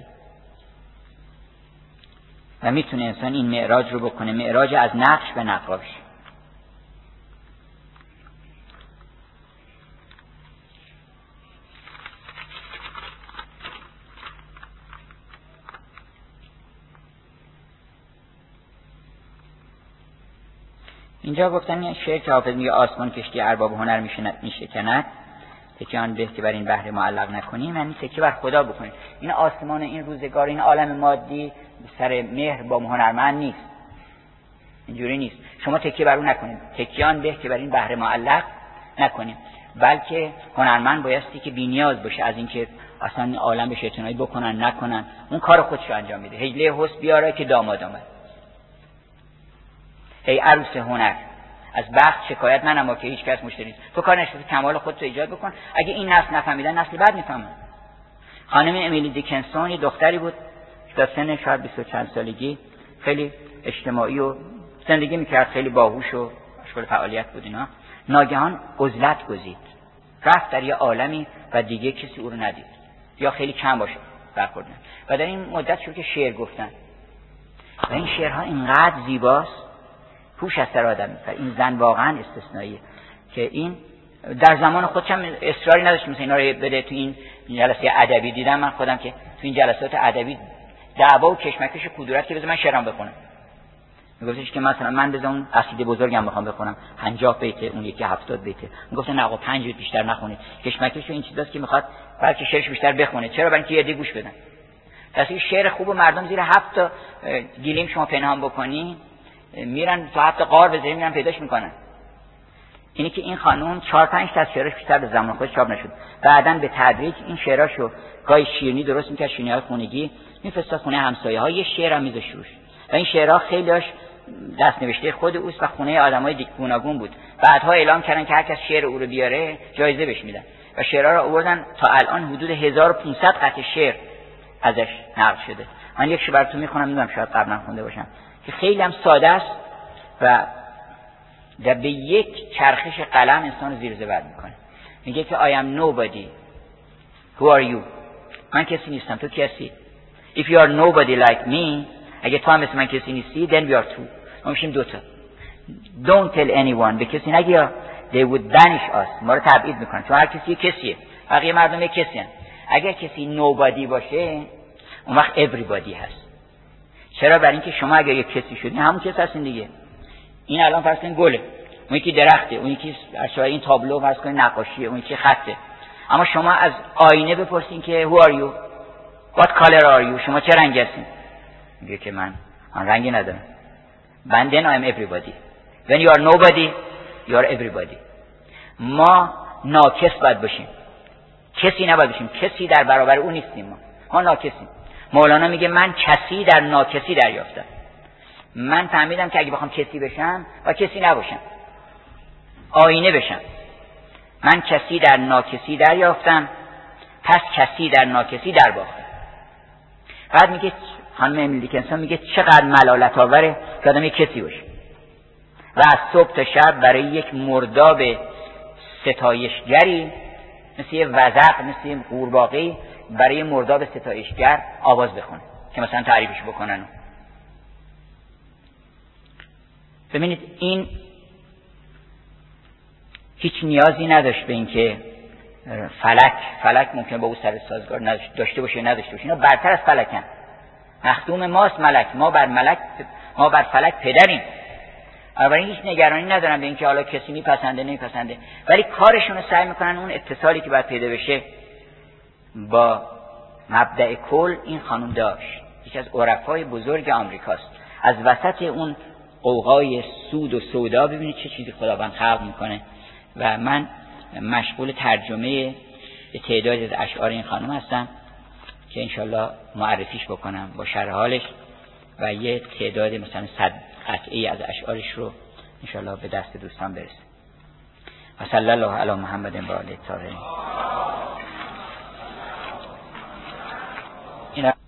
و میتونه انسان این معراج رو بکنه، معراج از نقش به نقاش. اینجا گفتن شعر که حافظ میگه آسمان کشتی ارباب هنر میشکند، تکیه آن به که بر این بحر معلق نکنیم، یعنی تکیه بر خدا بکنیم. این آسمان، این روزگار، این عالم مادی سر مهر با هنرمند نیست، اینجوری نیست. شما تکیه بر اون نکنید، تکیه آن به که بر این بحر معلق نکنیم، بلکه هنرمند بایستی که بی‌نیاز باشه از اینکه اصلا این عالم بهش اعتنایی بکنن نکنن، اون کار خودش رو انجام میده. هجله حسن بیاره که داماد آمد. ای عروس هنر، از بخت شکایت ننما که هیچ کس مشتری نیست. تو کار نشستی کمال خودت رو ایجاد بکن. اگه این نسل نفهمیدن نسل بعد میفهمن. خانم امیلی دیکنسون یه دختری بود که سن شاید بیست و چند سالگی، خیلی اجتماعی و زندگی میکرد، خیلی باهوش و مشغول فعالیت بود اینا. ناگهان عزلت گزید، رفت در یه عالمی و دیگه کسی او رو ندید یا خیلی کم باشه برخوردن. و در این مدت شروع که شعر گفتن و این شعرها اینقدر زیباست، پوش از سر آدم می‌پره. این زن واقعا استثنائیه که این در زمان خودش هم اصراری نداشت مثلا اینا رو بده تو این جلسه ادبی. دیدم من خودم که تو این جلسات ادبی دعوا و کشمکش کدورت که بذار من شعرام بخونم. میگفتش که مثلا من بذار اون قصیده بزرگم میخوام بخونم پنجاه بیت، اون یکی هفتاد بیت. میگفتن نه آقا پنج بیت بیشتر نخونید. کشمکش این چیزاست که میخواد بلکه شعرش بیشتر بخونه. چرا؟ برای اینکه یه دی گوش بدن. پس این شعر خوب مردم زیر هفت تا گلیم شما پنهان بکنی میرن تو هفت قار بذاری میرن پیداش میکنن. اینی که این خانم چهار پنج تا از شعرش بیشتر به زمان خودش چاپ نشد. بعداً به تدریج این شعراشو گاهی شیرینی درست میکرد، شیرینی‌های خونگی میفرستاد خونه همسایه‌ها، یه شعرام میذاشت روش. و این شعرها خیلیاش دست نوشته خود اوست و خونه آدمای دیگوناگون بود. بعدها اعلام کردن که هر کس شعر او رو بیاره جایزه بهش میدن. و شعرها رو آوردن تا الان حدود هزار و پانصد قطعه شعر ازش نقل شده. من یکشو براتون میخونم، میدونم شاید قبلا خونده باشم، که خیلی هم ساده است و در به یک چرخش قلم انسان رو زیر زبر میکنه. میگه که I am nobody. Who are you? من کسی نیستم، تو کسی. If you are nobody like me, اگه تو هم مثل من کسی نیستی, then we are two. ما میشیم دوتا. Don't tell anyone. به کسی نگی they would banish us. ما رو تبعید میکنن. چون هر کسی کسیه. بقیه مردم یک کسی هن. اگر کسی nobody باشه اون وقت everybody هست. چرا؟ برای اینکه شما اگر یک کسی شدین همون کس هستین دیگه. این الان فرض کن گله، اون یکی درخته، اون یکی اشعار این تابلو فرض کن نقاشیه، اون یکی خطه. اما شما از آینه بپرسین که who are you? What color are you? شما چه رنگی هستین؟ میگه که من آن رنگی ندارم. Then I am everybody. When you are nobody, you are everybody. ما ناکس باید باشیم، کسی نباید باشیم. کسی در برابر اون نیستیم. ما ما ناکسیم. مولانا میگه من کسی در ناکسی دریافتم. من فهمیدم که اگه بخوام کسی بشم و کسی نباشم، آینه بشم. من کسی در ناکسی دریافتم، پس کسی در ناکسی در باختم. بعد میگه خانم امیلی دیکنسون میگه چقدر ملالت آوره که آدم یک کسی باشه و از صبح تا شب برای یک مرداب ستایشگری مثل یه وزغ، مثل یه قورباغه‌ای برای مرداب ستایشگر آواز بخونه که مثلا تعریفش بکنن. ببینید این هیچ نیازی نداشت به اینکه فلک فلک ممکنه با او سر سازگار داشته باشه نداشته باشه، اینا برتر از فلکن. مخدوم ماست ملک، ما بر ملک ما بر فلک پدریم. بنابراین هیچ نگرانی ندارن به اینکه حالا کسی میپسنده نمیپسنده، ولی کارشون رو سعی میکنن اون اتصالی که باید پیدا بشه با مبدأ کل این خانم داشت. یکی از عرفای بزرگ آمریکاست. از وسط اون قوقای سود و سودا ببینید چه چیزی خداوند خلق میکنه. و من مشغول ترجمه تعدادی از اشعار این خانم هستم که انشالله معرفیش بکنم با شرح حالش و یه تعداد مثلا صد قطعی از اشعارش رو انشالله به دست دوستان برسه. و صلی الله علی محمد و آله الطاهرین.